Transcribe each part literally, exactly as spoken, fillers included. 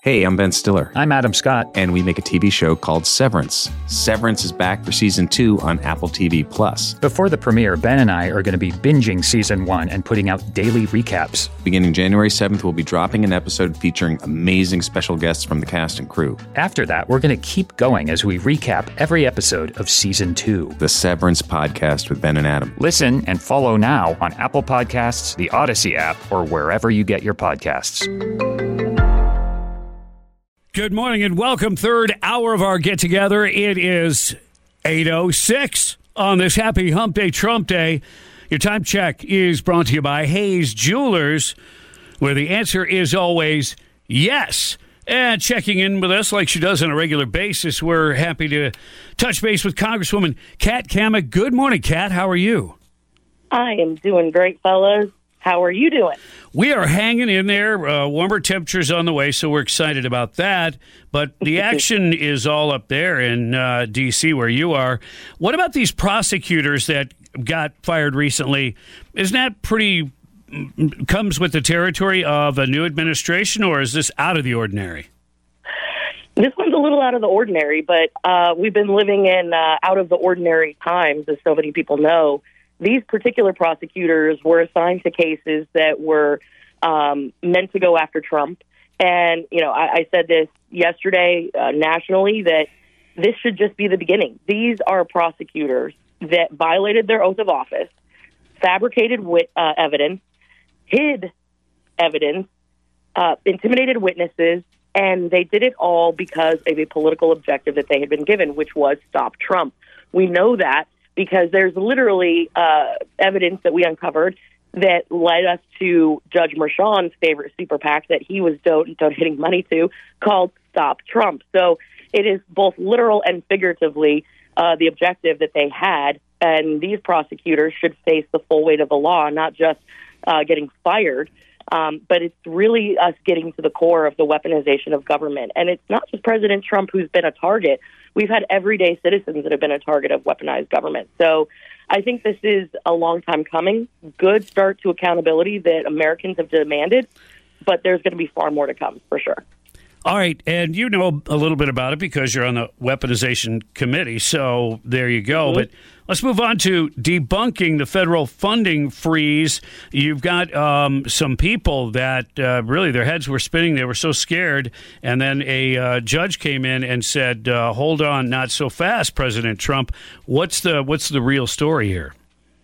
Hey, I'm Ben Stiller. I'm Adam Scott. And we make a T V show called Severance. Severance is back for season two on Apple T V Plus. Before the premiere, Ben and I are going to be binging season one and putting out daily recaps. Beginning January seventh, we'll be dropping an episode featuring amazing special guests from the cast and crew. After that, we're going to keep going as we recap every episode of season two. The Severance Podcast with Ben and Adam. Listen and follow now on Apple Podcasts, the Odyssey app, or wherever you get your podcasts. Good morning and welcome. Third hour of our get-together. It is eight oh six on this happy Hump Day, Trump Day. Your time check is brought to you by Hayes Jewelers, where the answer is always yes. And checking in with us like she does on a regular basis, we're happy to touch base with Congresswoman Kat Cammack. Good morning, Kat. How are you? I am doing great, fellas. How are you doing? We are hanging in there. Uh, warmer temperatures on the way, so we're excited about that. But the action is all up there in uh, D C where you are. What about these prosecutors that got fired recently? Isn't that pretty comes with the territory of a new administration, or is this out of the ordinary? This one's a little out of the ordinary, but uh, we've been living in uh, out of the ordinary times, as so many people know. These particular prosecutors were assigned to cases that were um, meant to go after Trump. And, you know, I, I said this yesterday uh, nationally, that this should just be the beginning. These are prosecutors that violated their oath of office, fabricated wit- uh, evidence, hid evidence, uh, intimidated witnesses, and they did it all because of a political objective that they had been given, which was stop Trump. We know that because there's literally uh, evidence that we uncovered that led us to Judge Merchan's favorite super PAC that he was don- donating money to, called Stop Trump. So it is both literal and figuratively uh, the objective that they had, and these prosecutors should face the full weight of the law, not just uh, getting fired, um, but it's really us getting to the core of the weaponization of government. And it's not just President Trump who's been a target. We've had everyday citizens that have been a target of weaponized government. So I think this is a long time coming. Good start to accountability that Americans have demanded, but there's going to be far more to come, for sure. All right, and you know a little bit about it because you're on the Weaponization Committee, so there you go. Mm-hmm. But let's move on to debunking the federal funding freeze. You've got um, some people that uh, really their heads were spinning. They were so scared, and then a uh, judge came in and said, uh, hold on, not so fast, President Trump. What's the, what's the real story here?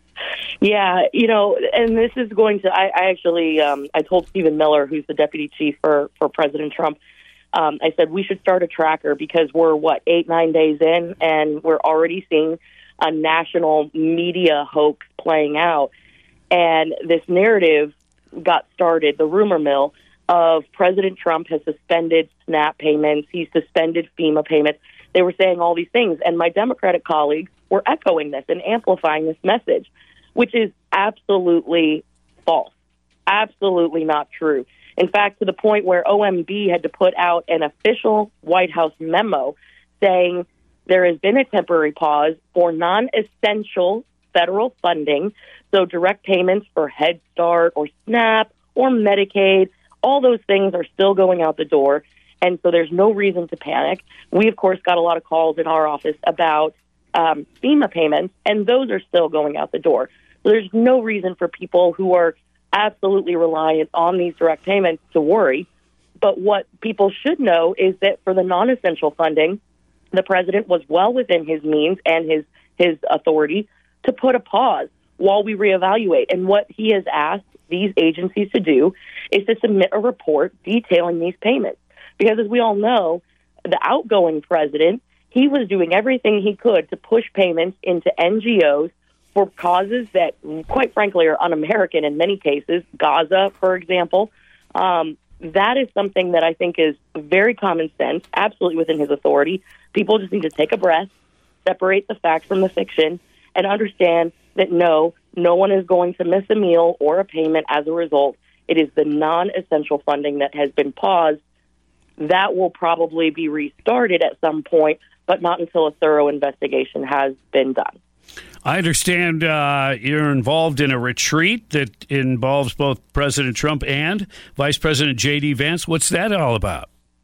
Yeah, you know, and this is going to, I, I actually, um, I told Stephen Miller, who's the deputy chief for, for President Trump, Um, I said we should start a tracker because we're, what, eight, nine days in, and we're already seeing a national media hoax playing out. And this narrative got started, the rumor mill, of President Trump has suspended SNAP payments, he's suspended FEMA payments. They were saying all these things, and my Democratic colleagues were echoing this and amplifying this message, which is absolutely false, absolutely not true. In fact, to the point where O M B had to put out an official White House memo saying there has been a temporary pause for non-essential federal funding, so direct payments for Head Start or SNAP or Medicaid, all those things are still going out the door, and so there's no reason to panic. We, of course, got a lot of calls in our office about um, FEMA payments, and those are still going out the door. So there's no reason for people who are absolutely reliant on these direct payments to worry. But what people should know is that for the non-essential funding, the president was well within his means and his, his authority to put a pause while we reevaluate. And what he has asked these agencies to do is to submit a report detailing these payments. Because as we all know, the outgoing president, he was doing everything he could to push payments into N G Os for causes that, quite frankly, are un-American in many cases. Gaza, for example. Um, that is something that I think is very common sense, absolutely within his authority. People just need to take a breath, separate the facts from the fiction, and understand that no, no one is going to miss a meal or a payment as a result. It is the non-essential funding that has been paused. That will probably be restarted at some point, but not until a thorough investigation has been done. I understand uh, you're involved in a retreat that involves both President Trump and Vice President J D. Vance. What's that all about?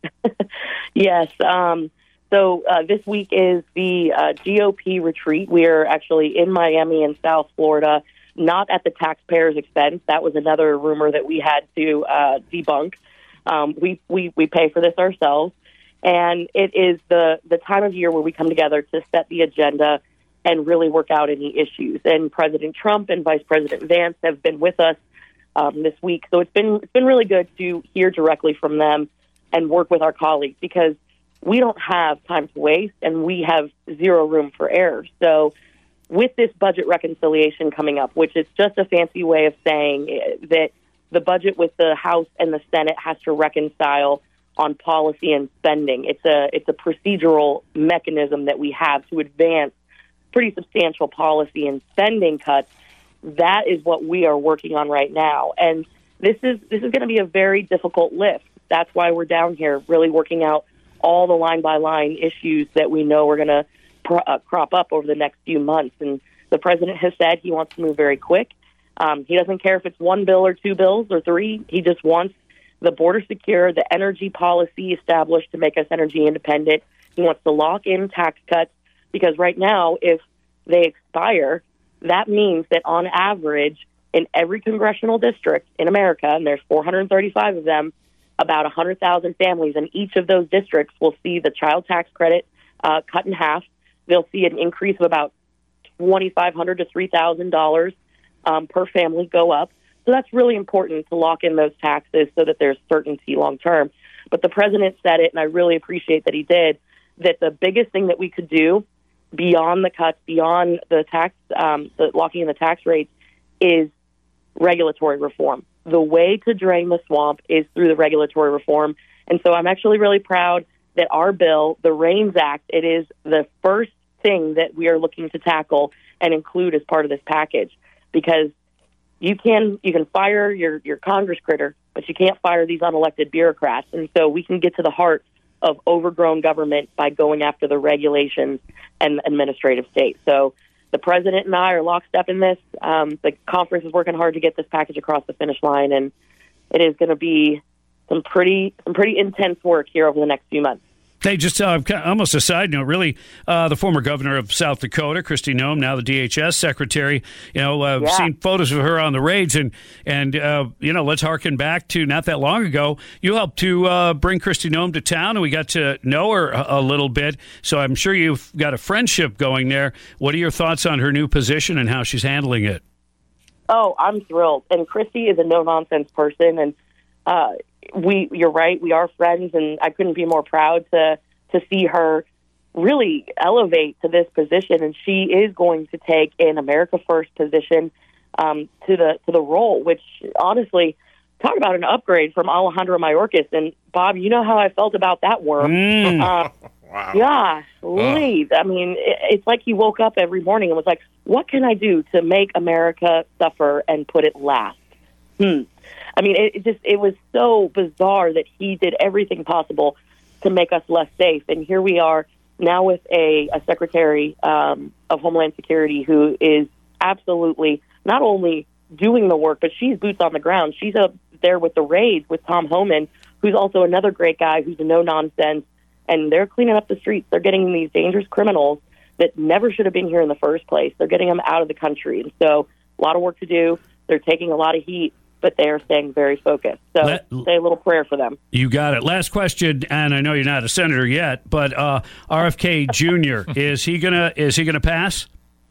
Yes. Um, so uh, this week is the uh, G O P retreat. We are actually in Miami in South Florida, not at the taxpayers' expense. That was another rumor that we had to uh, debunk. Um, we, we, we pay for this ourselves. And it is the, the time of year where we come together to set the agenda and really work out any issues. And President Trump and Vice President Vance have been with us um, this week. So it's been it's been really good to hear directly from them and work with our colleagues, because we don't have time to waste and we have zero room for error. So with this budget reconciliation coming up, which is just a fancy way of saying that the budget with the House and the Senate has to reconcile on policy and spending. It's a it's a procedural mechanism that we have to advance pretty substantial policy and spending cuts. That is what we are working on right now. And this is this is going to be a very difficult lift. That's why we're down here really working out all the line-by-line issues that we know are going to pro- uh, crop up over the next few months. And the president has said he wants to move very quick. Um, he doesn't care if it's one bill or two bills or three. He just wants the border secure, the energy policy established to make us energy independent. He wants to lock in tax cuts, because right now, if they expire, that means that on average, in every congressional district in America, and there's four hundred thirty-five of them, about one hundred thousand families in each of those districts will see the child tax credit uh, cut in half. They'll see an increase of about twenty-five hundred dollars to three thousand dollars um, per family go up. So that's really important to lock in those taxes so that there's certainty long term. But the president said it, and I really appreciate that he did, that the biggest thing that we could do beyond the cuts, beyond the tax, um, the locking in the tax rates, is regulatory reform. The way to drain the swamp is through the regulatory reform. And so I'm actually really proud that our bill, the REINS Act, it is the first thing that we are looking to tackle and include as part of this package. Because you can you can fire your, your Congress critter, but you can't fire these unelected bureaucrats. And so we can get to the heart of overgrown government by going after the regulations and administrative state. So the president and I are lockstep in this. Um, the conference is working hard to get this package across the finish line, and it is going to be some pretty some pretty intense work here over the next few months. Hey, just uh, almost a side note, really, uh, the former governor of South Dakota, Kristi Noem, now the D H S secretary, you know, uh, yeah. seen photos of her on the raids, and, and uh, you know, let's harken back to not that long ago. You helped to uh, bring Kristi Noem to town, and we got to know her a, a little bit, so I'm sure you've got a friendship going there. What are your thoughts on her new position and how she's handling it? Oh, I'm thrilled. And Kristi is a no-nonsense person, and uh, we, you're right, we are friends, and I couldn't be more proud to to see her really elevate to this position. And she is going to take an America First position um, to the to the role, which honestly, talk about an upgrade from Alejandro Mayorkas. And Bob, you know how I felt about that worm. Mm. Uh, wow. Yeah, leave. I mean, it, it's like he woke up every morning and was like, what can I do to make America suffer and put it last? Hmm. I mean, it, it just it was so bizarre that he did everything possible to make us less safe. And here we are now with a, a Secretary um, of Homeland Security who is absolutely not only doing the work, but she's boots on the ground. She's up there with the raids with Tom Homan, who's also another great guy who's a no-nonsense. And they're cleaning up the streets. They're getting these dangerous criminals that never should have been here in the first place. They're getting them out of the country. And so a lot of work to do. They're taking a lot of heat, but they are staying very focused. So Let, say a little prayer for them. You got it. Last question, and I know you're not a senator yet, but uh, R F K Junior is he gonna is he gonna pass?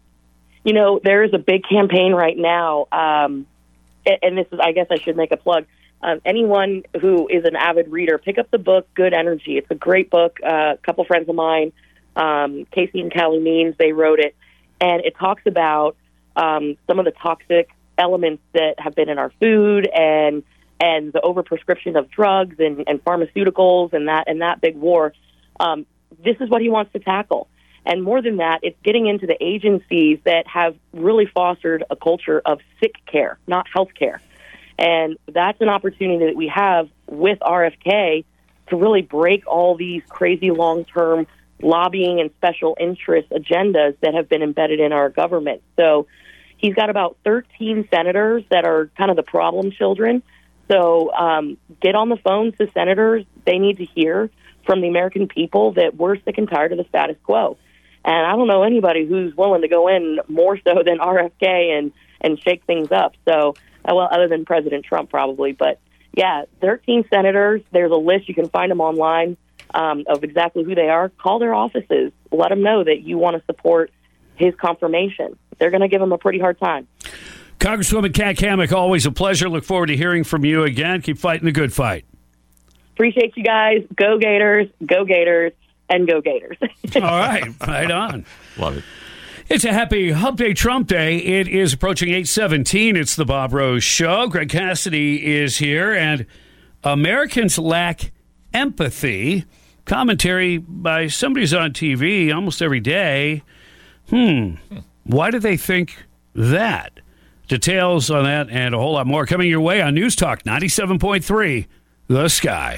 You know, there is a big campaign right now, um, and this is I guess I should make a plug. Um, anyone who is an avid reader, pick up the book Good Energy. It's a great book. Uh, a couple friends of mine, um, Casey and Callie Means, they wrote it, and it talks about um, some of the toxic elements that have been in our food and and the overprescription of drugs and, and pharmaceuticals and that and that big war. Um, this is what he wants to tackle. And more than that, it's getting into the agencies that have really fostered a culture of sick care, not health care. And that's an opportunity that we have with R F K to really break all these crazy long-term lobbying and special interest agendas that have been embedded in our government. So he's got about thirteen senators that are kind of the problem children. So um, get on the phone to senators. They need to hear from the American people that we're sick and tired of the status quo. And I don't know anybody who's willing to go in more so than R F K and, and shake things up. So, uh, well, other than President Trump probably. But, yeah, thirteen senators. There's a list. You can find them online um, of exactly who they are. Call their offices. Let them know that you want to support his confirmation. They're going to give him a pretty hard time. Congresswoman Kat Cammack, always a pleasure. Look forward to hearing from you again. Keep fighting the good fight. Appreciate you guys. Go Gators, go Gators, and go Gators. All right, right on. Love it. It's a happy Hump Day Trump Day. It is approaching eight seventeen. It's the Bob Rose Show. Greg Cassidy is here, and Americans lack empathy. Commentary by somebody who's on T V almost every day. Hmm. Why do they think that? Details on that and a whole lot more coming your way on News Talk ninety-seven point three, The Sky.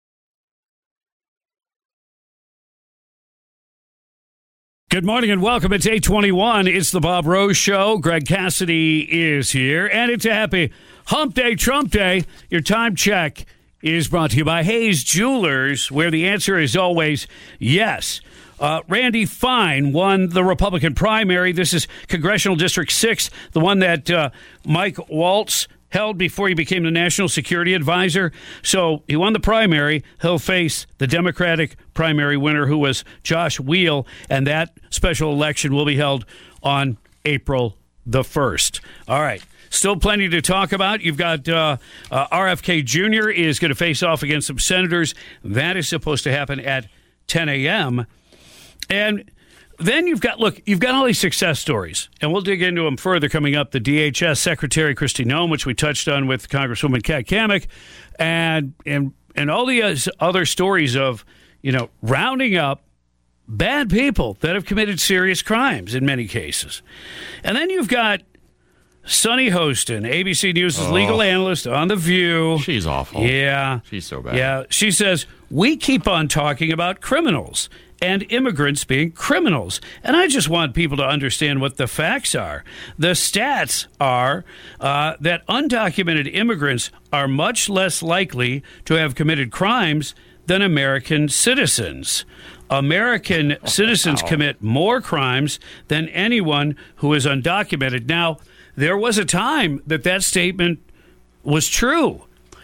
Good morning and welcome. It's eight twenty-one. It's the Bob Rose Show. Greg Cassidy is here, and it's a happy Hump Day Trump Day. Your time check is brought to you by Hayes Jewelers, where the answer is always yes. Uh, Randy Fine won the Republican primary. This is Congressional District six, the one that uh, Mike Waltz held before he became the National Security Advisor. So he won the primary. He'll face the Democratic primary winner, who was Josh Weil, and that special election will be held on April the first. All right. Still plenty to talk about. You've got uh, uh, R F K Junior is going to face off against some senators. That is supposed to happen at ten a.m., and then you've got, look, you've got all these success stories, and we'll dig into them further coming up. The D H S Secretary Kristi Noem, which we touched on with Congresswoman Kat Cammack, and and and all the other stories of, you know, rounding up bad people that have committed serious crimes in many cases. And then you've got Sunny Hostin, A B C News' oh, legal analyst on The View. She's awful. Yeah. She's so bad. Yeah. She says, we keep on talking about criminals and immigrants being criminals. And I just want people to understand what the facts are. The stats are uh, that undocumented immigrants are much less likely to have committed crimes than American citizens. American oh, citizens wow. commit more crimes than anyone who is undocumented. Now, there was a time that that statement was true,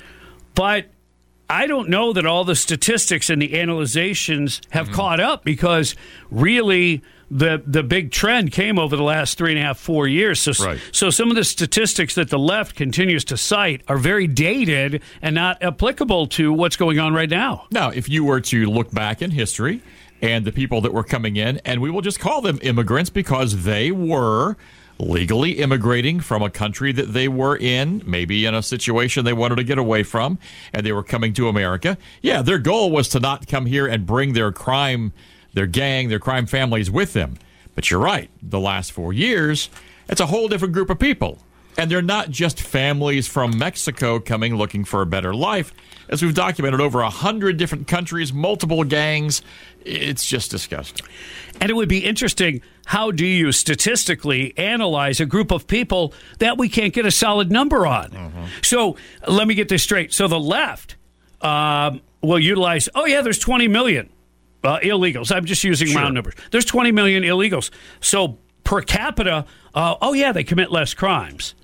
but I don't know that all the statistics and the analyzations have mm-hmm. caught up, because really the the big trend came over the last three and a half, four years. So, right. so some of the statistics that the left continues to cite are very dated and not applicable to what's going on right now. Now, if you were to look back in history and the people that were coming in, and we will just call them immigrants because they were legally immigrating from a country that they were in, maybe in a situation they wanted to get away from, and they were coming to America. Yeah, their goal was to not come here and bring their crime, their gang, their crime families with them. But you're right, the last four years, it's a whole different group of people. And they're not just families from Mexico coming looking for a better life. As we've documented, over a hundred different countries, multiple gangs. It's just disgusting. And it would be interesting, how do you statistically analyze a group of people that we can't get a solid number on? Mm-hmm. So let me get this straight. So the left um, will utilize, oh, yeah, there's twenty million uh, illegals. I'm just using sure. round numbers. There's twenty million illegals. So per capita, uh, oh, yeah, they commit less crimes.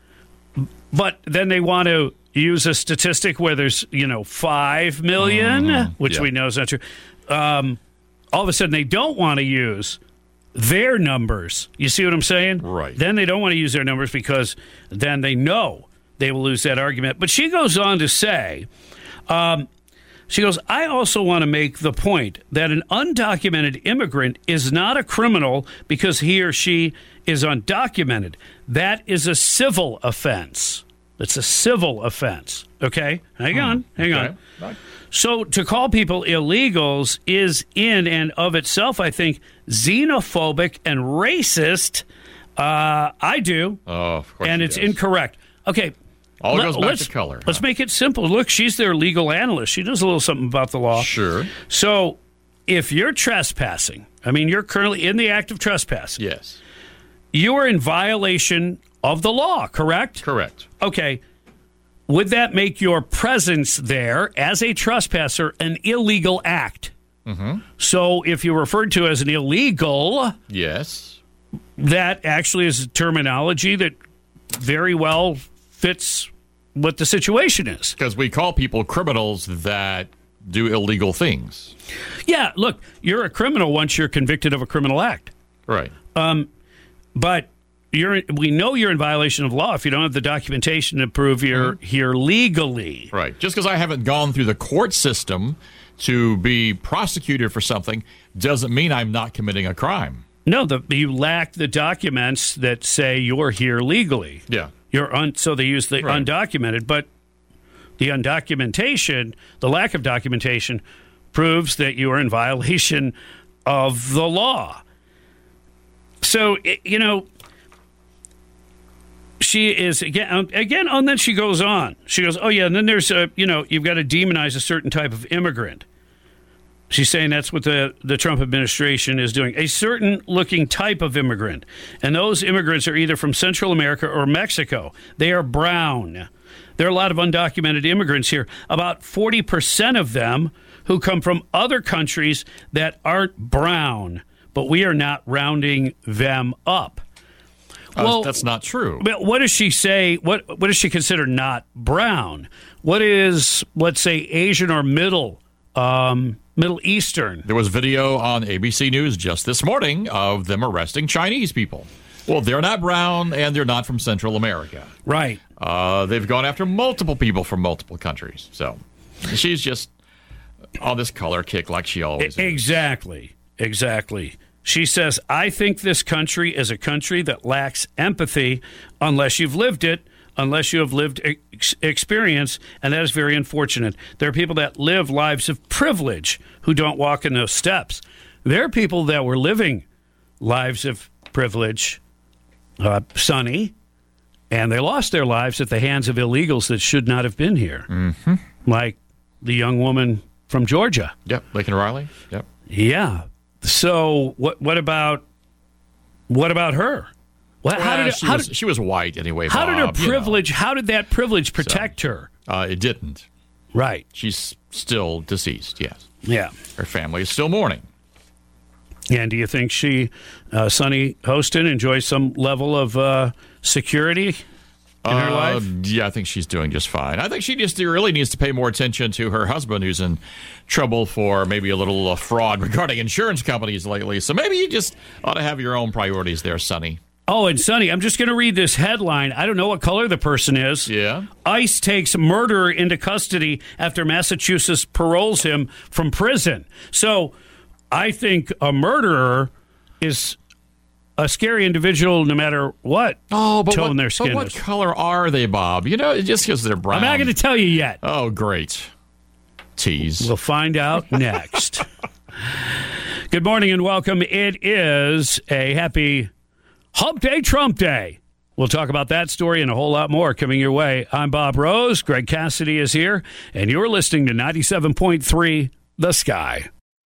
But then they want to use a statistic where there's, you know, five million, mm-hmm. which yeah. we know is not true. Um, all of a sudden, they don't want to use their numbers. You see what I'm saying? Right. Then they don't want to use their numbers because then they know they will lose that argument. But she goes on to say, um, she goes, I also want to make the point that an undocumented immigrant is not a criminal because he or she is undocumented. That is a civil offense. It's a civil offense. Okay? Hang hmm. on. Hang okay. on. Bye. So to call people illegals is in and of itself, I think, xenophobic and racist. Uh, I do. Oh, of course. And it's does. incorrect. Okay. All Let, goes back let's, to color. Let's huh? make it simple. Look, she's their legal analyst. She knows a little something about the law. Sure. So if you're trespassing, I mean, you're currently in the act of trespassing. Yes. You are in violation of the law, correct? Correct. Okay. would that make your presence there as a trespasser an illegal act? Mm-hmm. So if you're referred to as an illegal, yes, that actually is a terminology that very well fits what the situation is. Because we call people criminals that do illegal things. Yeah, look, you're a criminal once you're convicted of a criminal act. Right. Um, but you're we know you're in violation of law if you don't have the documentation to prove you're mm-hmm. here legally. Right. Just because I haven't gone through the court system to be prosecuted for something doesn't mean I'm not committing a crime. No, the, you lack the documents that say you're here legally. Yeah. You're un, so they use the right. undocumented, but the undocumentation, the lack of documentation, proves that you are in violation of the law. So, you know, she is, again, again, and then she goes on. She goes, oh, yeah, and then there's, a, you know, you've got to demonize a certain type of immigrant. She's saying that's what the, the Trump administration is doing. A certain looking type of immigrant. And those immigrants are either from Central America or Mexico. They are brown. There are a lot of undocumented immigrants here. About forty percent of them who come from other countries that aren't brown. But we are not rounding them up. Uh, well, that's not true. But what does she say? What what does she consider not brown? What is, let's say, Asian or middle um, Middle Eastern? There was video on A B C News just this morning of them arresting Chinese people. Well, they're not brown and they're not from Central America. Right. Uh, they've gone after multiple people from multiple countries. So she's just on this color kick like she always is. Exactly. Exactly. She says, I think this country is a country that lacks empathy unless you've lived it, unless you have lived ex- experience, and that is very unfortunate. There are people that live lives of privilege who don't walk in those steps. There are people that were living lives of privilege, uh, Sonny, and they lost their lives at the hands of illegals that should not have been here, mm-hmm. like the young woman from Georgia. Yep, Laken Riley. Yep. Yeah. So what? What about what about her? What, how well, did it, she, how was, did, she was white anyway? How Bob, did her privilege? You know. How did that privilege protect so, her? Uh, it didn't. Right. She's still deceased. Yes. Yeah. Her family is still mourning. And do you think she, uh, Sonny Hostin, enjoys some level of uh, security in her uh, life? Yeah, I think she's doing just fine. I think she just really needs to pay more attention to her husband, who's in trouble for maybe a little uh, fraud regarding insurance companies lately. So maybe you just ought to have your own priorities there, Sonny. Oh, and Sonny, I'm just going to read this headline. I don't know what color the person is. Yeah. ICE takes murderer into custody after Massachusetts paroles him from prison. So I think a murderer is a scary individual no matter what oh, but tone what, their skin but what is. color are they, Bob? You know, just because they're brown. I'm not going to tell you yet. Oh, great. Tease. We'll find out next. Good morning and welcome. It is a happy Hump Day, Trump Day. We'll talk about that story and a whole lot more coming your way. I'm Bob Rose. Greg Cassidy is here, and you're listening to ninety-seven point three The Sky.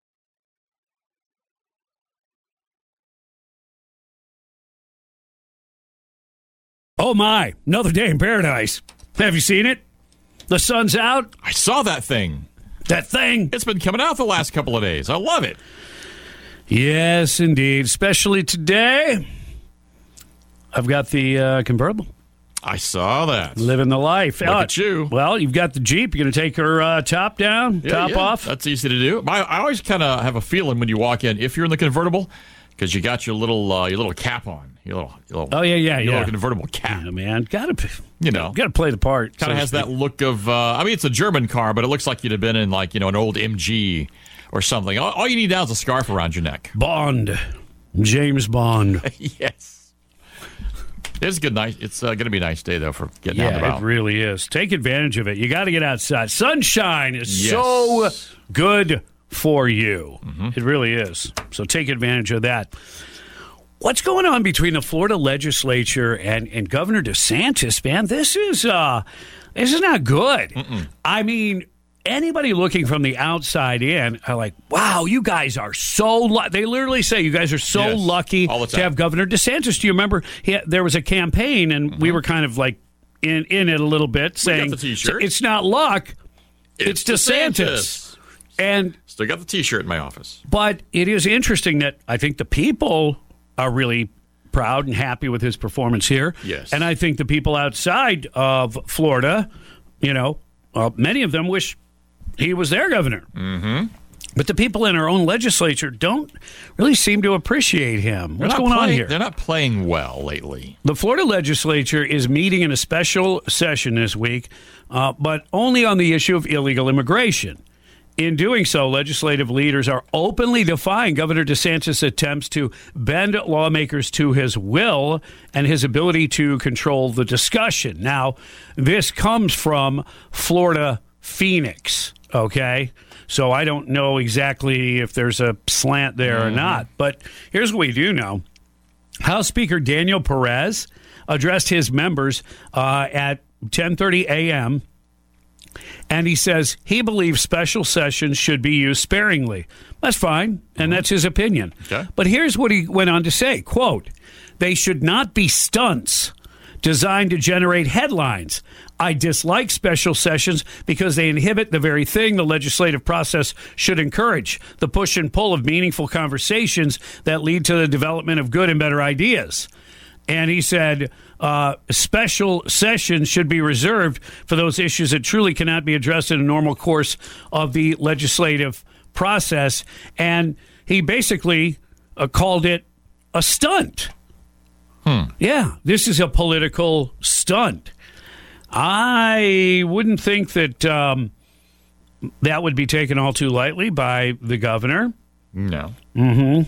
Oh, my. Another day in paradise. Have you seen it? The sun's out. I saw that thing. That thing. It's been coming out the last couple of days. I love it. Yes, indeed. Especially today. I've got the uh, convertible. I saw that. Living the life. Look uh, at you. Well, you've got the Jeep. You're going to take her uh, top down, yeah, top yeah. off? That's easy to do. I, I always kind of have a feeling when you walk in, if you're in the convertible, because you got your little uh, your little cap on. Your little, your little, oh, yeah, yeah, your yeah. little convertible cap. Yeah, man. Got to, you know. Got to play the part. Kind of so has that look of, uh, I mean, it's a German car, but it looks like you'd have been in, like, you know, an old M G or something. All, all you need now is a scarf around your neck. Bond. James Bond. Yes. It's good. Nice. It's uh, going to be a nice day though for getting out and Yeah, about. it really is. Take advantage of it. You got to get outside. Sunshine is Yes. so good for you. Mm-hmm. It really is. So take advantage of that. What's going on between the Florida legislature and, and Governor DeSantis, man? This is uh, this is not good. Mm-mm. I mean, anybody looking from the outside in are like, wow, you guys are so lucky. They literally say you guys are so Yes, lucky all the to time. have Governor DeSantis. Do you remember he had, there was a campaign and Mm-hmm. we were kind of like in, in it a little bit, saying the t-shirt. It's not Luck, It's, it's DeSantis. DeSantis. And Still got the T-shirt in my office. But it is interesting that I think the people are really proud and happy with his performance here. Yes. And I think the people outside of Florida, you know, uh, many of them wish he was their governor. Mm-hmm. But the people in our own legislature don't really seem to appreciate him. What's going playing, on here? They're not playing well lately. The Florida legislature is meeting in a special session this week, uh, but only on the issue of illegal immigration. In doing so, legislative leaders are openly defying Governor DeSantis' attempts to bend lawmakers to his will and his ability to control the discussion. Now, this comes from Florida Phoenix, okay? So I don't know exactly if there's a slant there mm-hmm. or not. But here's what we do know. House Speaker Daniel Perez addressed his members uh, at ten thirty a.m., and he says he believes special sessions should be used sparingly. That's fine, and that's his opinion. Okay. But here's what he went on to say, quote, "They should not be stunts designed to generate headlines. I dislike special sessions because they inhibit the very thing the legislative process should encourage, the push and pull of meaningful conversations that lead to the development of good and better ideas." And he said uh, special sessions should be reserved for those issues that truly cannot be addressed in a normal course of the legislative process. And he basically uh, called it a stunt. Hmm. Yeah, this is a political stunt. I wouldn't think that um, that would be taken all too lightly by the governor. No. Mm-hmm.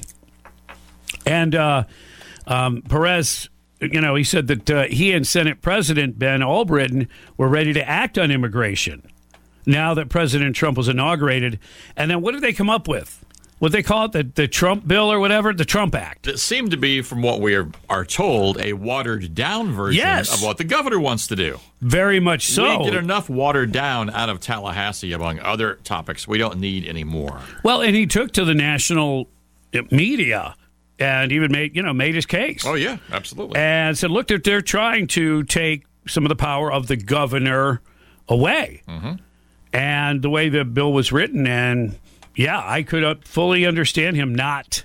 And uh, um, Perez, you know, he said that uh, he and Senate President Ben Albritton were ready to act on immigration now that President Trump was inaugurated. And then what did they come up with? What they call it, the, the Trump bill or whatever, the Trump Act. It seemed to be, from what we are, are told, a watered-down version yes. of what the governor wants to do. Very much so. We get enough watered down out of Tallahassee, among other topics. We don't need any more. Well, and he took to the national media and even made, you know, made his case. Oh, yeah, absolutely. And said, look, they're, they're trying to take some of the power of the governor away. Mm-hmm. And the way the bill was written, and yeah, I could uh, fully understand him not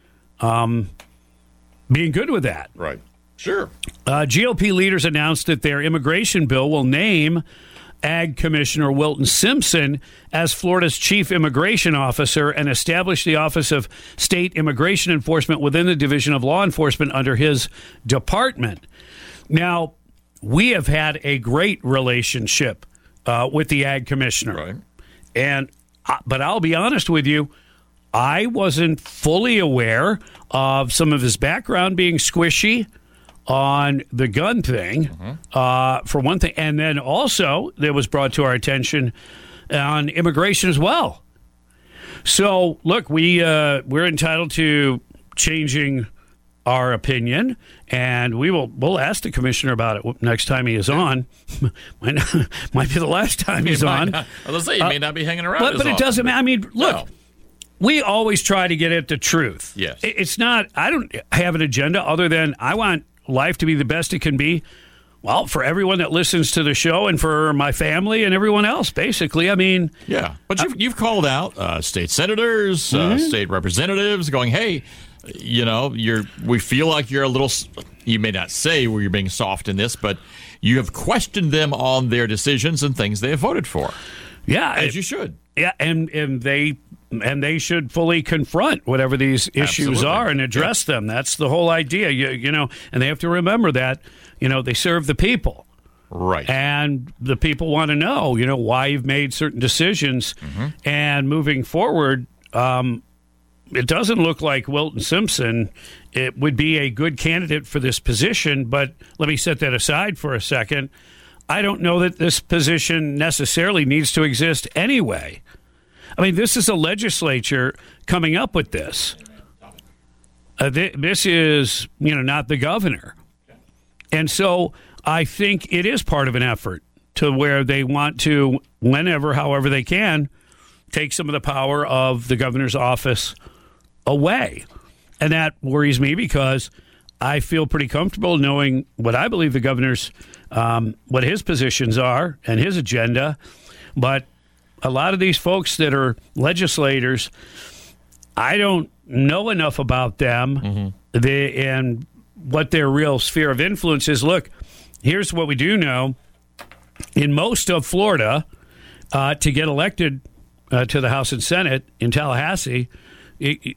um, being good with that. Right. Sure. Uh, G O P leaders announced that their immigration bill will name Ag Commissioner Wilton Simpson as Florida's chief immigration officer and establish the Office of State Immigration Enforcement within the Division of Law Enforcement under his department. Now, we have had a great relationship uh, with the Ag Commissioner. Right. And uh, but I'll be honest with you, I wasn't fully aware of some of his background being squishy on the gun thing, mm-hmm. uh, for one thing. And then also, that was brought to our attention on immigration as well. So, look, we, uh, we're entitled to changing our opinion, and we will we'll ask the commissioner about it next time he is on. might, not, might be the last time he's on. Not, I was going to say, he may not be hanging around But, as but it often, doesn't matter. I mean, look. No. We always try to get at the truth. Yes. It's not, I don't have an agenda other than I want life to be the best it can be. Well, for everyone that listens to the show and for my family and everyone else, basically. I mean. Yeah. But you've, you've called out uh, state senators, mm-hmm. uh, state representatives going, hey, you know, you're. we feel like you're a little, you may not say where you're being soft in this, but you have questioned them on their decisions and things they have voted for. Yeah. As it, you should. Yeah. And, and they. And they should fully confront whatever these issues Absolutely. are and address yeah. them. That's the whole idea, you, you know. And they have to remember that, you know, they serve the people. Right. And the people want to know, you know, why you've made certain decisions. Mm-hmm. And moving forward, um, it doesn't look like Wilton Simpson it would be a good candidate for this position. But let me set that aside for a second. I don't know that this position necessarily needs to exist anyway. I mean, this is a legislature coming up with this. Uh, th- this is, you know, not the governor. And so I think it is part of an effort to where they want to, whenever, however they can, take some of the power of the governor's office away. And that worries me because I feel pretty comfortable knowing what I believe the governor's um, what his positions are and his agenda. But a lot of these folks that are legislators, I don't know enough about them mm-hmm. they, and what their real sphere of influence is. Look, here's what we do know. In most of Florida, uh, to get elected uh, to the House and Senate in Tallahassee, it,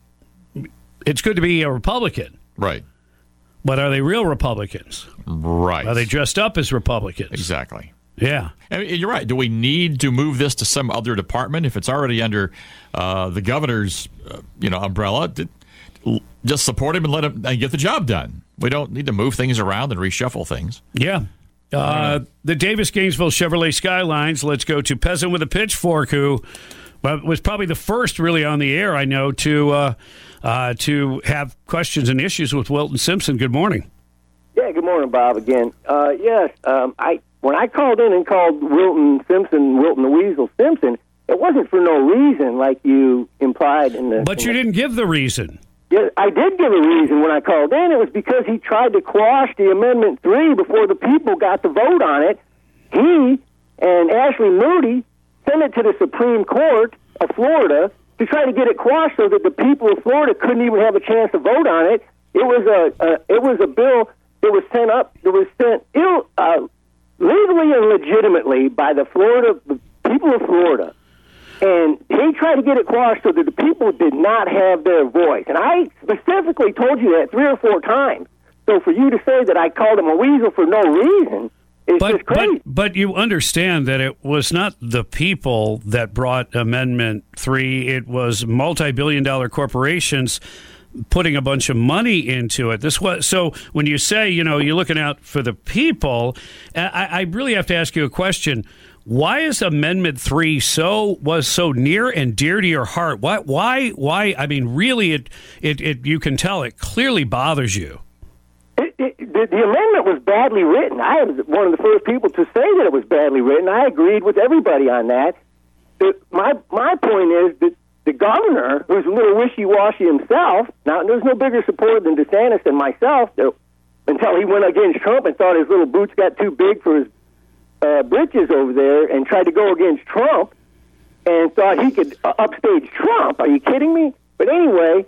it's good to be a Republican. Right. But are they real Republicans? Right. Are they dressed up as Republicans? Exactly. Yeah. I mean, you're right. Do we need to move this to some other department if it's already under uh, the governor's uh, you know, umbrella? Just support him and let him and get the job done. We don't need to move things around and reshuffle things. Yeah. Uh, the Davis Gainesville Chevrolet Skylines. Let's go to Peasant with a Pitchfork, who well, was probably the first really on the air, I know, to uh, uh, to have questions and issues with Wilton Simpson. Good morning. Yeah, good morning, Bob, again. Uh, yes, um, I when I called in and called Wilton Simpson, Wilton the Weasel Simpson, it wasn't for no reason like you implied in the... But in you the, didn't give the reason. Yeah, I did give a reason when I called in. It was because he tried to quash the Amendment three before the people got to vote on it. He and Ashley Moody sent it to the Supreme Court of Florida to try to get it quashed so that the people of Florida couldn't even have a chance to vote on it. It was a, a it was a bill that was sent up that was sent ill, uh, legally and legitimately by the Florida the people of Florida. And he tried to get it quashed so that the people did not have their voice. And I specifically told you that three or four times. So for you to say that I called him a weasel for no reason is but, just crazy. But, but you understand that it was not the people that brought Amendment three. It was multi-billion dollar corporations putting a bunch of money into it. This was so when you say, you know, you're looking out for the people, I, I really have to ask you a question. Why is Amendment three so was so near and dear to your heart? Why? Why? Why? I mean, really, it it, it you can tell it clearly bothers you. It, it, the, the amendment was badly written. I was one of the first people to say that it was badly written. I agreed with everybody on that. The, my my point is that the governor, who's a little wishy-washy himself, now there's no bigger supporter than DeSantis and myself, though, until he went against Trump and thought his little boots got too big for his Uh, britches over there and tried to go against Trump and thought he could uh, upstage Trump. Are you kidding me? But anyway,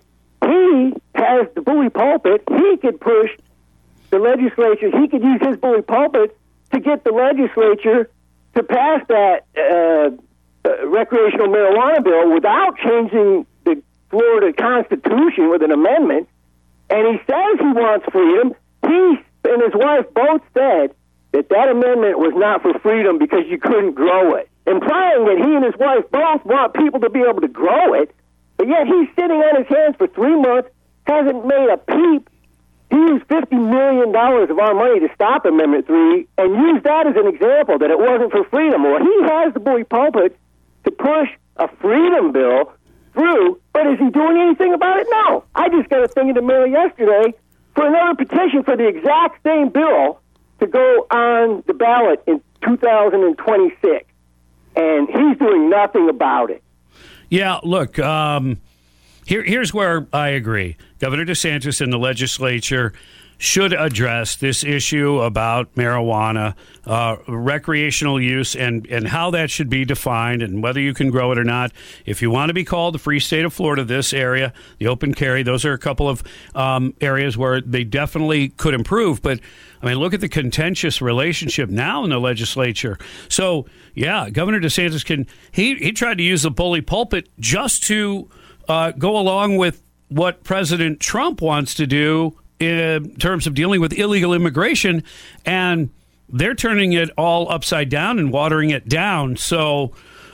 he has the bully pulpit. He could push the legislature. He could use his bully pulpit to get the legislature to pass that uh, uh, recreational marijuana bill without changing the Florida Constitution with an amendment. And he says he wants freedom. He and his wife both said that that amendment was not for freedom because you couldn't grow it, implying that he and his wife both want people to be able to grow it, but yet he's sitting on his hands for three months, hasn't made a peep. He used fifty million dollars of our money to stop Amendment three and used that as an example that it wasn't for freedom. Well, he has the bully pulpit to push a freedom bill through, but is he doing anything about it? No. I just got a thing in the mail yesterday for another petition for the exact same bill to go on the ballot in two thousand twenty-six, and he's doing nothing about it. Yeah, look, um, here, here's where I agree. Governor DeSantis and the legislature should address this issue about marijuana, uh, recreational use, and, and how that should be defined and whether you can grow it or not. If you want to be called the free state of Florida, this area, the open carry, those are a couple of um, areas where they definitely could improve. But, I mean, look at the contentious relationship now in the legislature. So, yeah, Governor DeSantis can, he, he tried to use the bully pulpit just to uh, go along with what President Trump wants to do in terms of dealing with illegal immigration, and they're turning it all upside down and watering it down. So,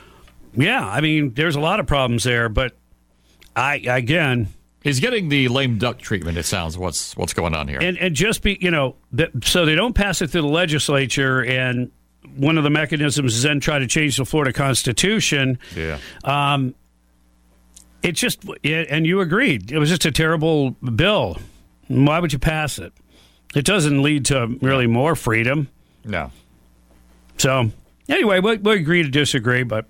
yeah, I mean, there's a lot of problems there, but I, again... He's getting the lame duck treatment, it sounds, what's what's going on here. And, and just be, you know, that, so they don't pass it through the legislature, and one of the mechanisms is then try to change the Florida Constitution. Yeah. Um, it just, it, and you agreed, it was just a terrible bill. Why would you pass it? It doesn't lead to really more freedom. No. So, anyway, we'll, we'll agree to disagree, but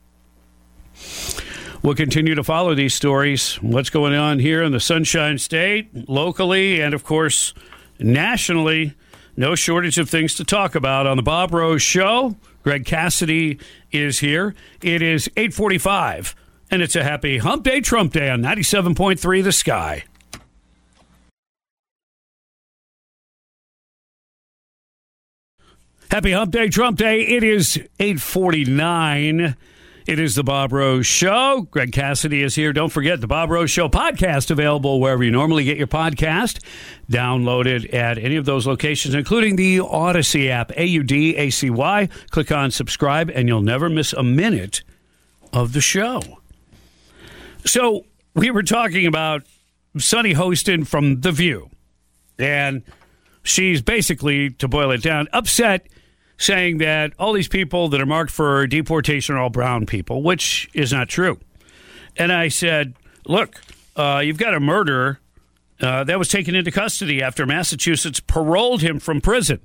we'll continue to follow these stories, what's going on here in the Sunshine State, locally, and, of course, nationally. no shortage of things to talk about on the Bob Rose Show. Greg Cassidy is here. It is eight forty-five, and it's a happy Hump Day Trump Day on ninety-seven point three The Sky. Happy Hump Day Trump Day. It is eight forty-nine. It is the Bob Rose Show. Greg Cassidy is here. Don't forget the Bob Rose Show podcast available wherever you normally get your podcast. Download it at any of those locations, including the Odyssey app, A U D A C Y. Click on subscribe, and you'll never miss a minute of the show. So we were talking about Sunny Hostin from The View, and she's basically, to boil it down, upset, saying that all these people that are marked for deportation are all brown people, which is not true. And I said, look, uh, you've got a murderer uh, that was taken into custody after Massachusetts paroled him from prison.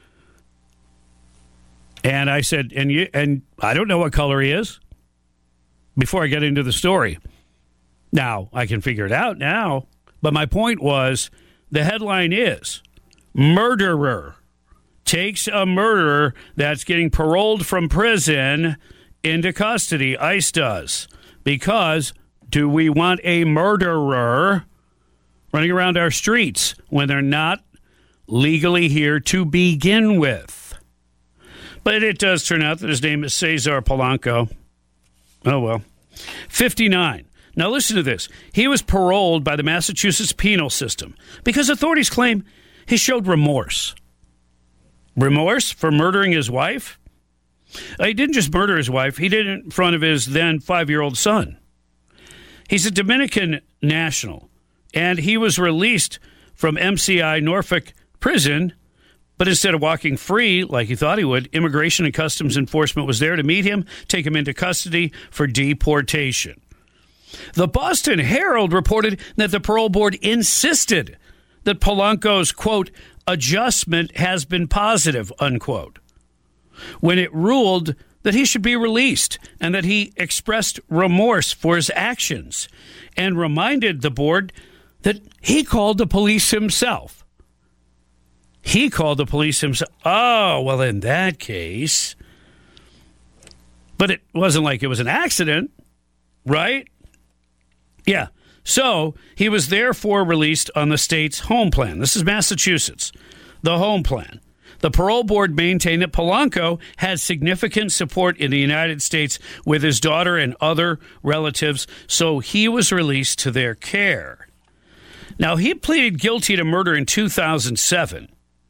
And I said, and you, and I don't know what color he is before I get into the story. Now, I can figure it out now. But my point was, the headline is, murderer takes a murderer that's getting paroled from prison into custody. ICE does. Because do we want a murderer running around our streets when they're not legally here to begin with? But it does turn out that his name is Cesar Polanco. Oh, well. fifty-nine. Now listen to this. He was paroled by the Massachusetts penal system because authorities claim he showed remorse. Remorse for murdering his wife? He didn't just murder his wife. He did it in front of his then five-year-old son. He's a Dominican national, and he was released from M C I Norfolk prison, but instead of walking free like he thought he would, Immigration and Customs Enforcement was there to meet him, take him into custody for deportation. The Boston Herald reported that the parole board insisted that Polanco's, quote, adjustment has been positive, unquote, when it ruled that he should be released and that he expressed remorse for his actions and reminded the board that he called the police himself. He called the police himself. Oh, well, in that case. But it wasn't like it was an accident, right? Yeah. So he was therefore released on the state's home plan. This is Massachusetts, the home plan. The parole board maintained that Polanco had significant support in the United States with his daughter and other relatives, so he was released to their care. Now, he pleaded guilty to murder in two thousand seven.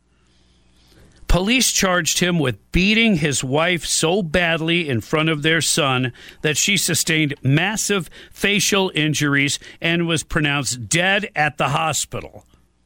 Police charged him with beating his wife so badly in front of their son that she sustained massive facial injuries and was pronounced dead at the hospital.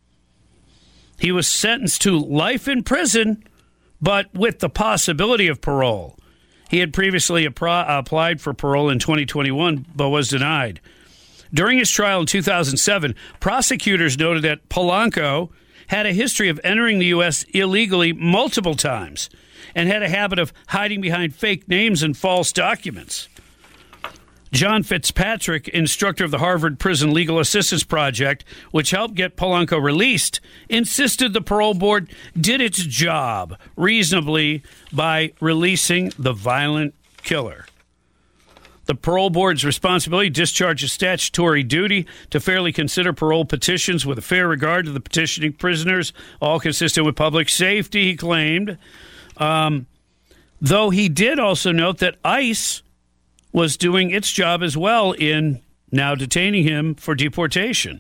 He was sentenced to life in prison, but with the possibility of parole. He had previously appro- applied for parole in twenty twenty-one, but was denied. During his trial in two thousand seven, prosecutors noted that Polanco had a history of entering the U S illegally multiple times and had a habit of hiding behind fake names and false documents. John Fitzpatrick, instructor of the Harvard Prison Legal Assistance Project, which helped get Polanco released, insisted the parole board did its job reasonably by releasing the violent killer. The parole board's responsibility discharges statutory duty to fairly consider parole petitions with a fair regard to the petitioning prisoners, all consistent with public safety, he claimed. Um, though he did also note that ICE was doing its job as well in now detaining him for deportation.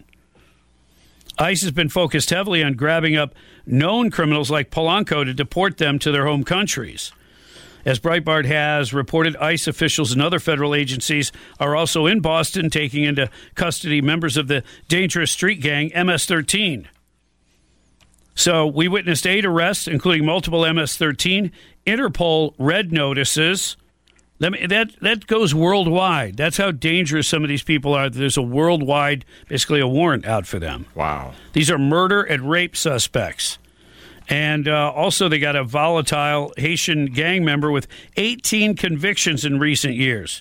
ICE has been focused heavily on grabbing up known criminals like Polanco to deport them to their home countries. As Breitbart has reported, ICE officials and other federal agencies are also in Boston taking into custody members of the dangerous street gang M S thirteen. So we witnessed eight arrests, including multiple M S thirteen, Interpol red notices. That, that goes worldwide. That's how dangerous some of these people are. There's a worldwide, basically a warrant out for them. Wow. These are murder and rape suspects. And uh, also they got a volatile Haitian gang member with eighteen convictions in recent years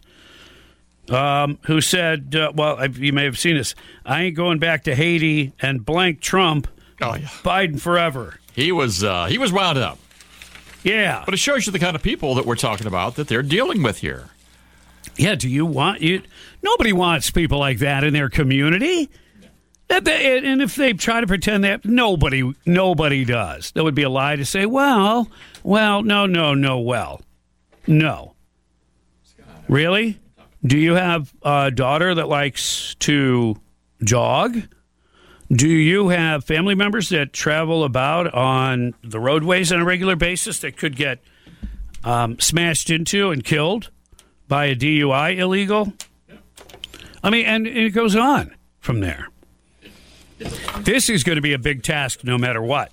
um, who said, uh, well, you may have seen this, I ain't going back to Haiti and blank Trump, oh, yeah. Biden forever. He was uh, he was wound up. Yeah. But it shows you the kind of people that we're talking about that they're dealing with here. Yeah, do you want you? Nobody wants people like that in their community. And they- and if they try to pretend that, nobody nobody does. That would be a lie to say, well, well, no, no, no, well. No. Really? Do you have a daughter that likes to jog? Do you have family members that travel about on the roadways on a regular basis that could get um, smashed into and killed by a D U I illegal? I mean, and, and it goes on from there. This is going to be a big task no matter what.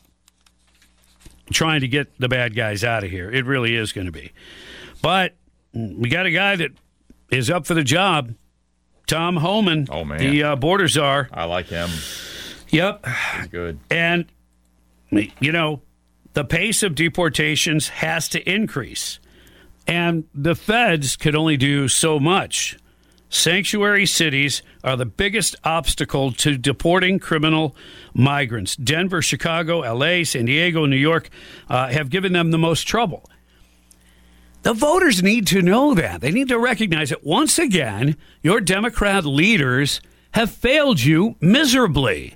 Trying to get the bad guys out of here. It really is going to be. But we got a guy that is up for the job. Tom Homan, Oh, man. the uh, border czar. I like him. Yep. He's good. And, you know, the pace of deportations has to increase. And the feds could only do so much. Sanctuary cities are the biggest obstacle to deporting criminal migrants. Denver, Chicago, L A, San Diego, New York uh, have given them the most trouble. The voters need to know that. They need to recognize that once again, your Democrat leaders have failed you miserably.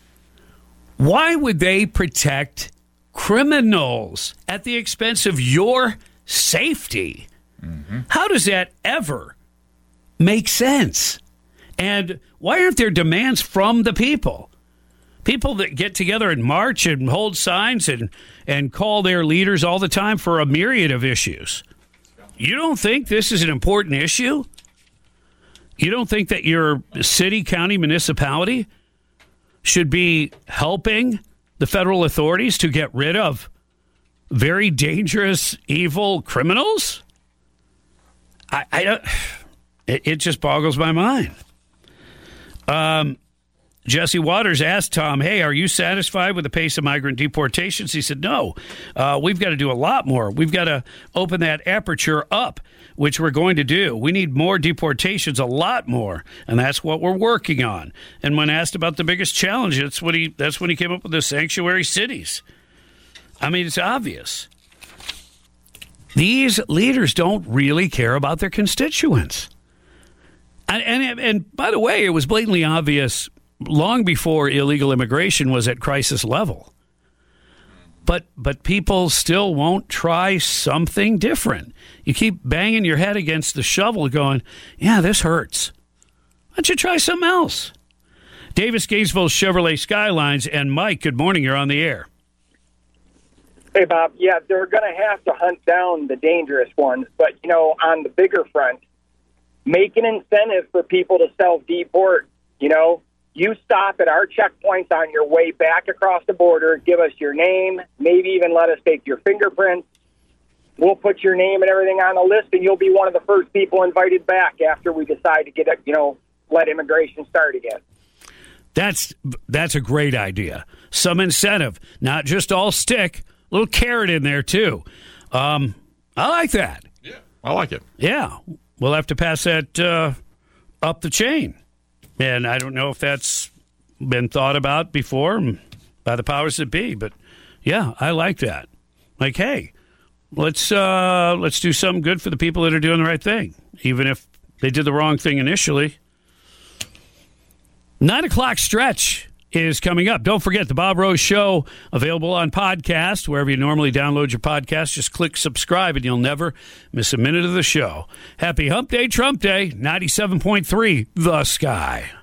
Why would they protect criminals at the expense of your safety? Mm-hmm. How does that ever make sense? And why aren't there demands from the people? People that get together and march and hold signs and, and call their leaders all the time for a myriad of issues. You don't think this is an important issue? You don't think that your city, county, municipality should be helping the federal authorities to get rid of very dangerous, evil criminals? I, I don't. It, it just boggles my mind. Um, Jesse Waters asked Tom, hey, are you satisfied with the pace of migrant deportations? He said, no, uh, we've got to do a lot more. We've got to open that aperture up, which we're going to do. We need more deportations, a lot more, and that's what we're working on. And when asked about the biggest challenge, that's, what he, that's when he came up with the sanctuary cities. I mean, it's obvious. These leaders don't really care about their constituents. And, and, and by the way, it was blatantly obvious long before illegal immigration was at crisis level. But but people still won't try something different. You keep banging your head against the shovel going, yeah, this hurts. Why don't you try something else? Davis Gainesville Chevrolet Skylines and Mike, good morning. You're on the air. Hey, Bob. Yeah, they're going to have to hunt down the dangerous ones. But, you know, on the bigger front, make an incentive for people to self-deport. You know, you stop at our checkpoints on your way back across the border, give us your name, maybe even let us take your fingerprints. We'll put your name and everything on the list, and you'll be one of the first people invited back after we decide to get, you know, let immigration start again. That's that's a great idea. Some incentive, not just all stick, a little carrot in there too. Um, I like that. Yeah, I like it. Yeah, we'll have to pass that uh, up the chain. And I don't know if that's been thought about before by the powers that be, but yeah, I like that. Like, hey, let's uh, let's do something good for the people that are doing the right thing, even if they did the wrong thing initially. Nine o'clock stretch is coming up. Don't forget the Bob Rose Show, available on podcast, wherever you normally download your podcast. Just click subscribe and you'll never miss a minute of the show. Happy Hump Day, Trump Day, ninety-seven point three The Sky.